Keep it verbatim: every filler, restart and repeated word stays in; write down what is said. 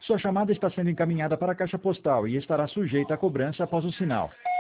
Sua chamada está sendo encaminhada para a caixa postal e estará sujeita a cobrança após o sinal.